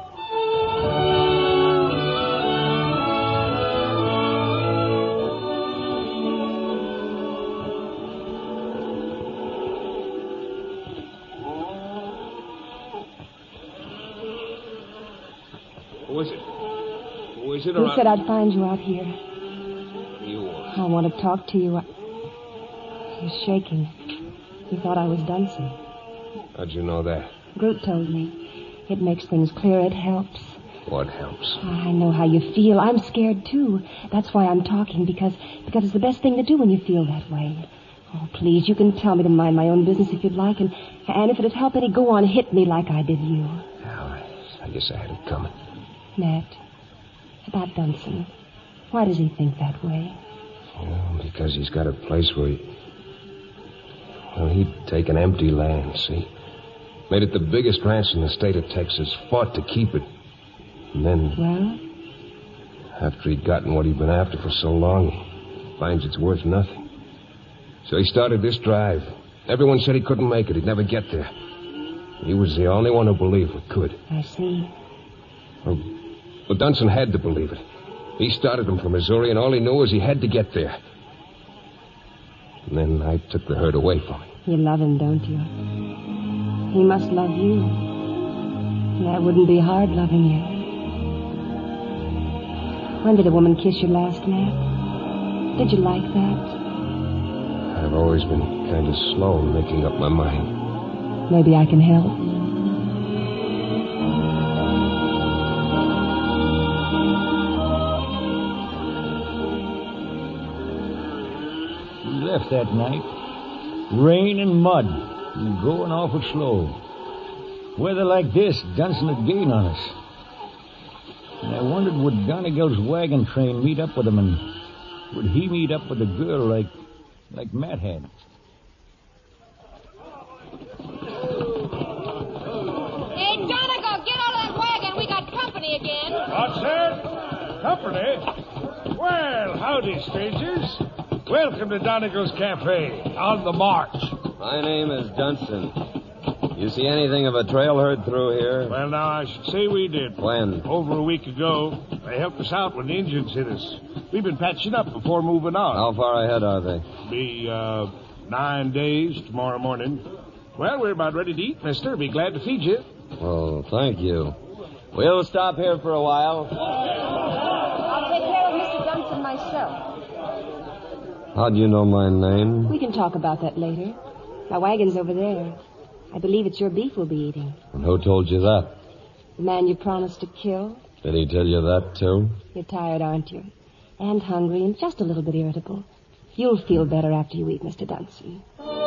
Who is it? Who is it? Who or said I... I'd find you out here? You. I want to talk to you. I... He was shaking. He thought I was Dunson. How'd you know that? Groot told me. It makes things clear. It helps. What helps? I know how you feel. I'm scared, too. That's why I'm talking, because because it's the best thing to do when you feel that way. Oh, please, you can tell me to mind my own business if you'd like, and, and if it'd help any, go on, hit me like I did you. Well, I guess I had it coming. Matt, about Dunson. Why does he think that way? Well, because he's got a place where he... Well, he'd taken empty land, see? Made it the biggest ranch in the state of Texas, fought to keep it. And then... Well? After he'd gotten what he'd been after for so long, he finds it's worth nothing. So he started this drive. Everyone said he couldn't make it. He'd never get there. He was the only one who believed we could. I see. Well, well, Dunson had to believe it. He started him from Missouri, and all he knew was he had to get there. And then I took the herd away from him. You love him, don't you? He must love you. That wouldn't be hard loving you. When did a woman kiss you last, Matt? Did you like that? I've always been kind of slow in making up my mind. Maybe I can help. We left that night. Rain and mud. And going awful slow. Weather like this, Dunson would gain on us. And I wondered, would Donegal's wagon train meet up with him, and would he meet up with a girl like like Matt had? Hey, Donegal, get out of that wagon. We got company again. What's that? Company? Well, howdy, strangers. Welcome to Donegal's Cafe, on the march. My name is Dunson. You see anything of a trail herd through here? Well, now, I should say we did. When? Over a week ago. They helped us out when the Indians hit us. We've been patching up before moving on. How far ahead are they? Be, uh, nine days tomorrow morning. Well, we're about ready to eat, mister. Be glad to feed you. Oh, thank you. We'll stop here for a while. I'll take care of Mister Dunson myself. How'd you know my name? We can talk about that later. My wagon's over there. I believe it's your beef we'll be eating. And who told you that? The man you promised to kill. Did he tell you that, too? You're tired, aren't you? And hungry and just a little bit irritable. You'll feel better after you eat, Mister Dunson.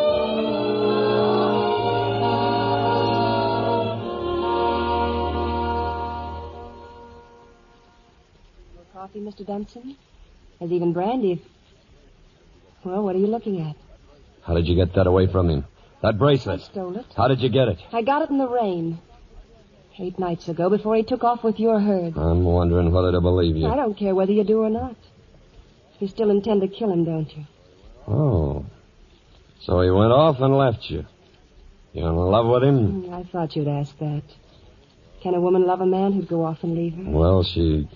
More coffee, Mister Dunson? There's even brandy if... Well, what are you looking at? How did you get that away from him? That bracelet. I stole it. How did you get it? I got it in the rain. Eight nights ago, before he took off with your herd. I'm wondering whether to believe you. I don't care whether you do or not. You still intend to kill him, don't you? Oh. So he went off and left you. You in love with him? I thought you'd ask that. Can a woman love a man who'd go off and leave her? Well, she...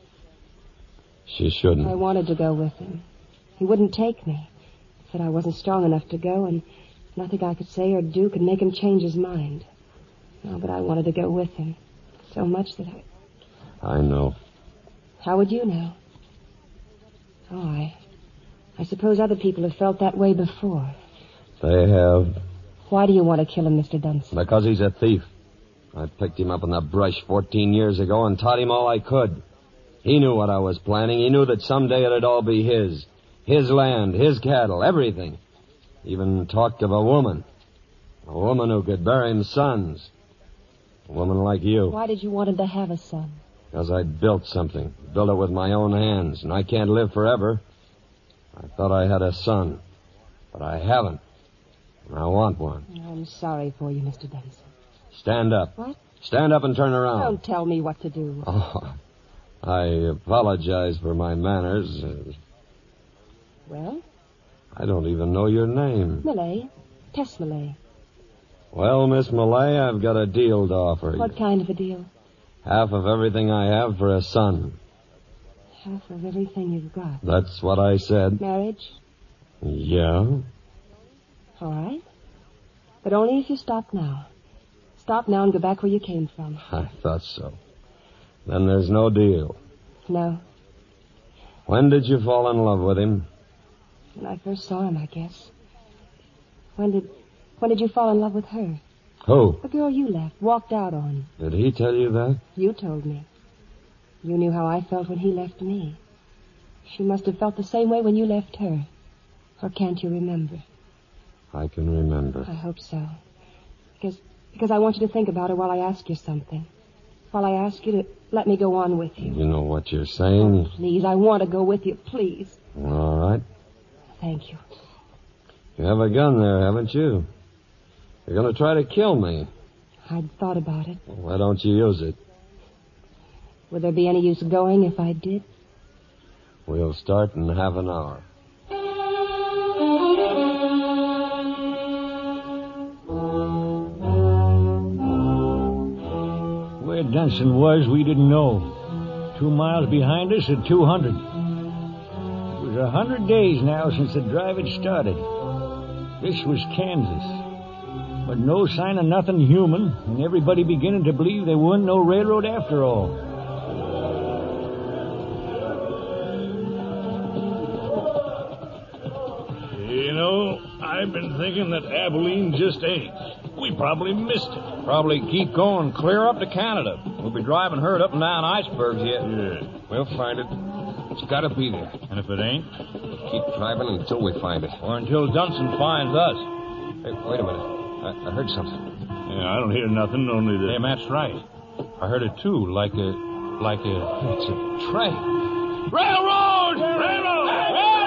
She shouldn't. I wanted to go with him. He wouldn't take me. Said I wasn't strong enough to go, and nothing I could say or do could make him change his mind. No, but I wanted to go with him. So much that I... I know. How would you know? Oh, I... I suppose other people have felt that way before. They have. Why do you want to kill him, Mister Dunson? Because he's a thief. I picked him up in the brush fourteen years ago and taught him all I could. He knew what I was planning. He knew that someday it'd all be his. His land, his cattle, everything. Even talked of a woman. A woman who could bear him sons. A woman like you. Why did you want him to have a son? Because I built something. Built it with my own hands. And I can't live forever. I thought I had a son. But I haven't. And I want one. I'm sorry for you, Mister Dunson. Stand up. What? Stand up and turn around. Don't tell me what to do. Oh, I apologize for my manners. Uh, Well? I don't even know your name. Millay. Tess Millay. Well, Miss Millay, I've got a deal to offer you. What kind of a deal? Half of everything I have for a son. Half of everything you've got. That's what I said. Marriage? Yeah? All right. But only if you stop now. Stop now and go back where you came from. I thought so. Then there's no deal. No. When did you fall in love with him? When I first saw him, I guess. When did... When did you fall in love with her? Who? The girl you left, walked out on. Did he tell you that? You told me. You knew how I felt when he left me. She must have felt the same way when you left her. Or can't you remember? I can remember. I hope so. Because because I want you to think about her while I ask you something. While I ask you to let me go on with you. You know what you're saying? Oh, please, I want to go with you, please. All right. Thank you. You have a gun there, haven't you? You're going to try to kill me. I'd thought about it. Well, why don't you use it? Would there be any use going if I did? We'll start in half an hour. Where Dunson was, we didn't know. Two miles behind us at two hundred. It was was a hundred days now since the drive had started. This was Kansas. But no sign of nothing human, and everybody beginning to believe there wasn't no railroad after all. You know, I've been thinking that Abilene just ain't. We probably missed it. Probably keep going clear up to Canada. We'll be driving herd up and down icebergs yet. Yeah. We'll find it. It's got to be there. And if it ain't? We'll keep driving until we find it. Or until Dunson finds us. Hey, wait a minute. I, I heard something. Yeah, I don't hear nothing, only the... Hey, Matt's right. I heard it, too, like a... like a... It's a train. Railroad! Railroad! Railroad!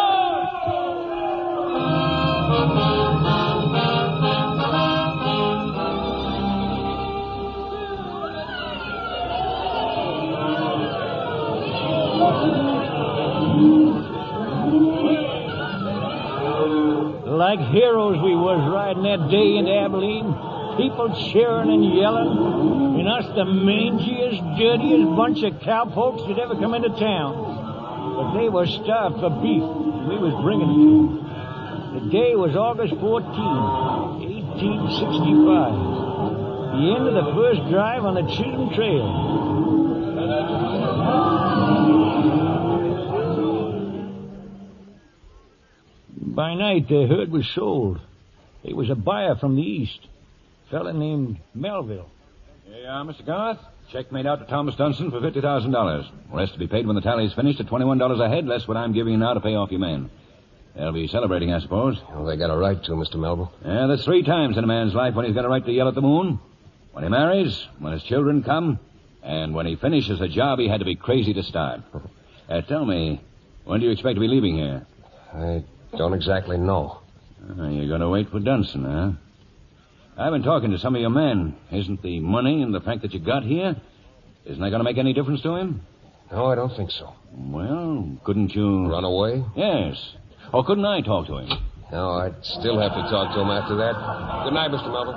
Like heroes we was riding that day into Abilene. People cheering and yelling. And us the mangiest, dirtiest bunch of cowpokes that ever come into town. But they were starved for beef. We was bringing it to them. The day was August fourteenth, eighteen sixty-five. The end of the first drive on the Chisholm Trail. By night, the herd was sold. There was a buyer from the east, a fella named Melville. Yeah, Mister Garth. Check made out to Thomas Dunson for fifty thousand dollars. Rest to be paid when the tally's finished at twenty-one dollars a head, less what I'm giving you now to pay off your men. They'll be celebrating, I suppose. Well, they got a right to, Mister Melville. Yeah, there's three times in a man's life when he's got a right to yell at the moon. When he marries, when his children come, and when he finishes a job he had to be crazy to start. Uh, tell me, when do you expect to be leaving here? I don't exactly know. Uh, you're going to wait for Dunson, huh? I've been talking to some of your men. Isn't the money and the fact that you got here, isn't that going to make any difference to him? No, I don't think so. Well, couldn't you... Run away? Yes. Or couldn't I talk to him? No, I'd still have to talk to him after that. Good night, Mister Melville.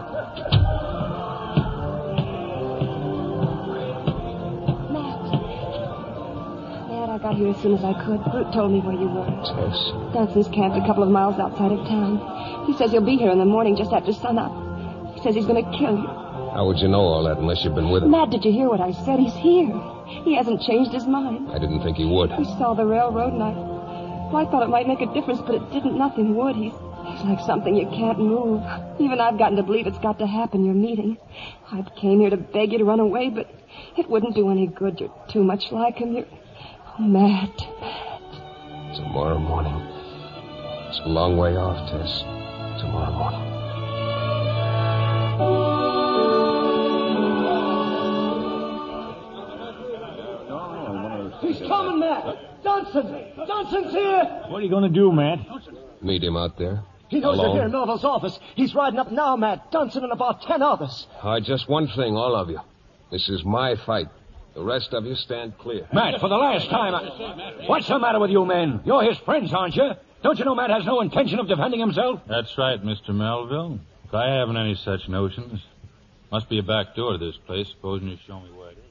I got here as soon as I could. Brute told me where you were. Tess. Dunson's camped a couple of miles outside of town. He says he'll be here in the morning just after sunup. He says he's going to kill you. How would you know all that unless you've been with him? Matt, did you hear what I said? He's here. He hasn't changed his mind. I didn't think he would. We saw the railroad and I... Well, I thought it might make a difference, but it didn't. Nothing would. He's, he's like something you can't move. Even I've gotten to believe it's got to happen, your meeting. I came here to beg you to run away, but it wouldn't do any good. You're too much like him. You're... Oh, Matt, Matt. Tomorrow morning. It's a long way off, Tess. Tomorrow morning. He's coming, Matt. Dunson. Dunson's here. What are you going to do, Matt? Meet him out there. He knows Alone? you're here in Melville's office. He's riding up now, Matt. Dunson and about ten others. All right, just one thing, all of you. This is my fight. The rest of you stand clear. Matt, for the last time, I... what's the matter with you men? You're his friends, aren't you? Don't you know Matt has no intention of defending himself? That's right, Mister Melville. If I haven't any such notions. Must be a back door to this place, supposing you show me where it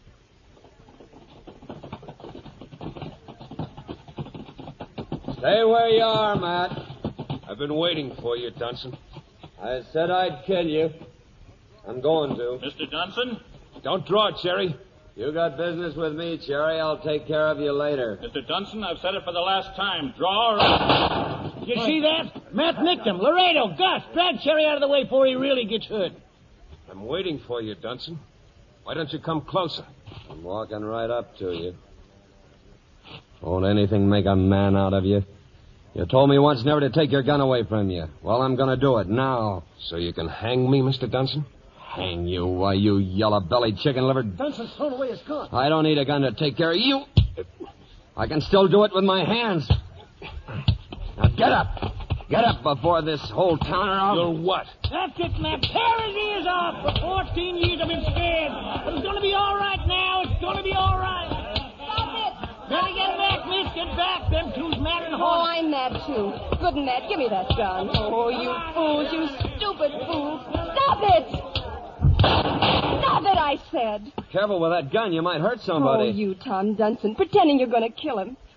is. Stay where you are, Matt. I've been waiting for you, Dunson. I said I'd kill you. I'm going to. Mister Dunson? Don't draw it, Cherry. You got business with me, Cherry. I'll take care of you later. Mister Dunson, I've said it for the last time. Draw or... You see that? Matt nicked him. Laredo, Gus, drag Cherry out of the way before he really gets hurt. I'm waiting for you, Dunson. Why don't you come closer? I'm walking right up to you. Won't anything make a man out of you? You told me once never to take your gun away from you. Well, I'm going to do it now. So you can hang me, Mister Dunson? Hang you, why, you yellow-bellied, chicken-livered... Dunson's thrown away his gun. I don't need a gun to take care of you. I can still do it with my hands. Now, get up. Get up before this whole town around... You're what? That's it, Matt. Tear his ears off. For fourteen years I've been scared. But it's going to be all right now. It's going to be all right. Stop it. Better get back, miss. Get back. Them two's mad and Oh, hot. I'm mad, too. Good and Matt, give me that gun. Oh, you fools, you stupid fools. Stop it! Stop it, I said. Careful with that gun. You might hurt somebody. Oh, you, Tom Dunson, pretending you're going to kill him.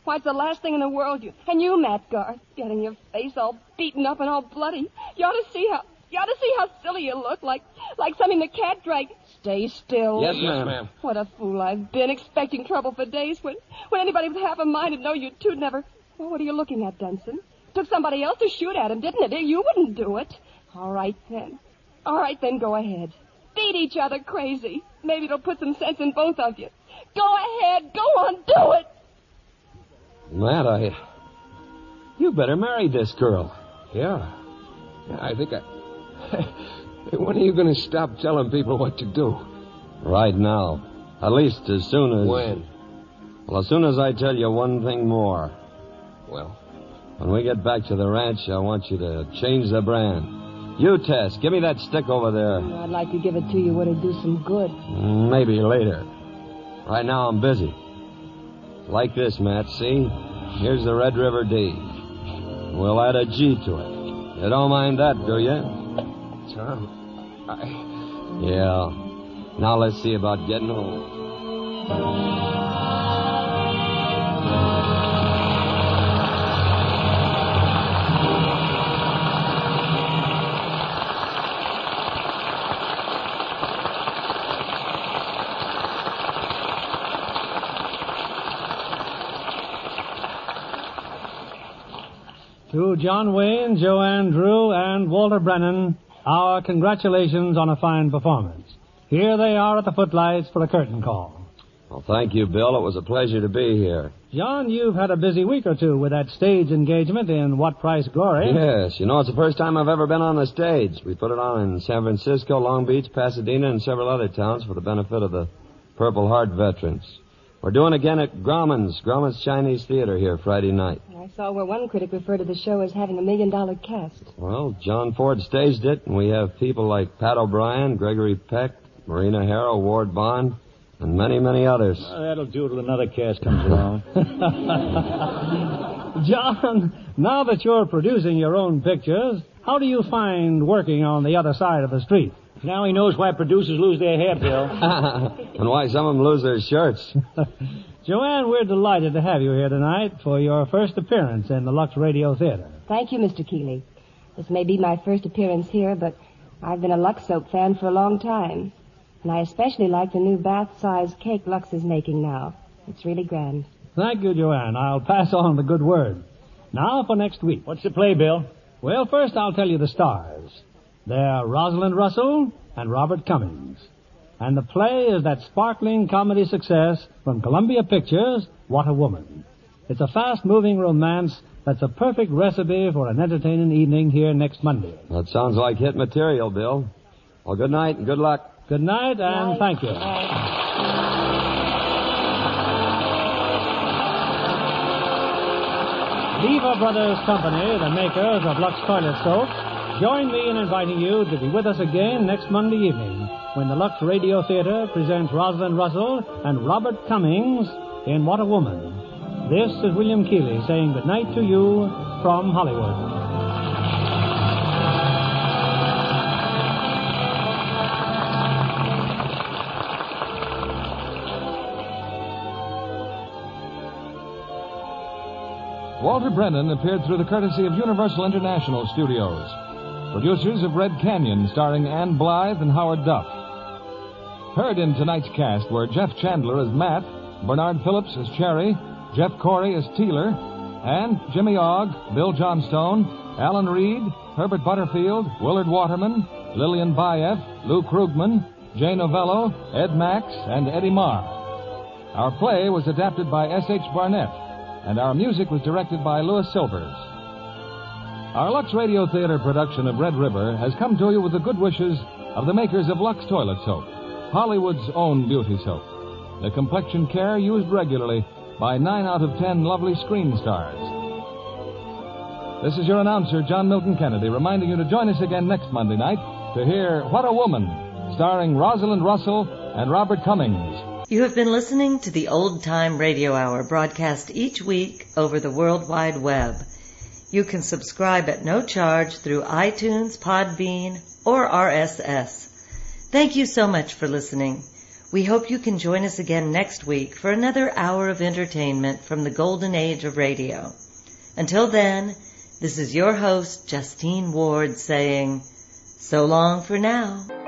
Why, it's the last thing in the world. You and you, Matt Garth, getting your face all beaten up and all bloody. You ought to see how you ought to see how silly you look, like like something the cat dragged. Stay still. Yes, ma'am. Yes, ma'am. What a fool I've been, expecting trouble for days when when anybody with half a mind would know you two'd never. Well, what are you looking at, Dunson? Took somebody else to shoot at him, didn't it? You wouldn't do it. All right then. All right then, go ahead. Beat each other crazy. Maybe it'll put some sense in both of you. Go ahead. Go on. Do it. Matt, I... You better marry this girl. Yeah. Yeah, I think I... When are you going to stop telling people what to do? Right now. At least as soon as... When? Well, as soon as I tell you one thing more. Well? When we get back to the ranch, I want you to change the brand. You, Tess, give me that stick over there. I'd like to give it to you. Would it do some good? Maybe later. Right now I'm busy. Like this, Matt, see? Here's the Red River D. We'll add a G to it. You don't mind that, do you? Tom, I... Yeah. Now let's see about getting home. To John Wayne, Joanne Drew, and Walter Brennan, our congratulations on a fine performance. Here they are at the footlights for a curtain call. Well, thank you, Bill. It was a pleasure to be here. John, you've had a busy week or two with that stage engagement in What Price Glory. Yes. You know, it's the first time I've ever been on the stage. We put it on in San Francisco, Long Beach, Pasadena, and several other towns for the benefit of the Purple Heart veterans. We're doing again at Grauman's, Grauman's Chinese Theater here Friday night. I saw where one critic referred to the show as having a million-dollar cast. Well, John Ford staged it, and we have people like Pat O'Brien, Gregory Peck, Marina Harrow, Ward Bond, and many, many others. Well, that'll do till another cast comes along. John, now that you're producing your own pictures, how do you find working on the other side of the street? Now he knows why producers lose their hair, Bill. And why some of them lose their shirts. Joanne, we're delighted to have you here tonight for your first appearance in the Lux Radio Theater. Thank you, Mister Keeley. This may be my first appearance here, but I've been a Lux soap fan for a long time. And I especially like the new bath-sized cake Lux is making now. It's really grand. Thank you, Joanne. I'll pass on the good word. Now for next week. What's the play, Bill? Well, first I'll tell you the stars. They're Rosalind Russell and Robert Cummings. And the play is that sparkling comedy success from Columbia Pictures, What a Woman. It's a fast-moving romance that's a perfect recipe for an entertaining evening here next Monday. That sounds like hit material, Bill. Well, good night and good luck. Good night, and night. Thank you. Lever Brothers Company, the makers of Lux Toilet Soap, join me in inviting you to be with us again next Monday evening when the Lux Radio Theater presents Rosalind Russell and Robert Cummings in What a Woman. This is William Keeley saying good night to you from Hollywood. Walter Brennan appeared through the courtesy of Universal International Studios. Producers of Red Canyon, starring Ann Blythe and Howard Duff. Heard in tonight's cast were Jeff Chandler as Matt, Bernard Phillips as Cherry, Jeff Corey as Teeler, and Jimmy Ogg, Bill Johnstone, Alan Reed, Herbert Butterfield, Willard Waterman, Lillian Baeff, Lou Krugman, Jay Novello, Ed Max, and Eddie Marr. Our play was adapted by S H Barnett, and our music was directed by Louis Silvers. Our Lux Radio Theater production of Red River has come to you with the good wishes of the makers of Lux Toilet Soap, Hollywood's own beauty soap. The complexion care used regularly by nine out of ten lovely screen stars. This is your announcer, John Milton Kennedy, reminding you to join us again next Monday night to hear What a Woman, starring Rosalind Russell and Robert Cummings. You have been listening to the Old Time Radio Hour, broadcast each week over the World Wide Web. You can subscribe at no charge through iTunes, Podbean, or R S S. Thank you so much for listening. We hope you can join us again next week for another hour of entertainment from the golden age of radio. Until then, this is your host, Justine Ward, saying, so long for now.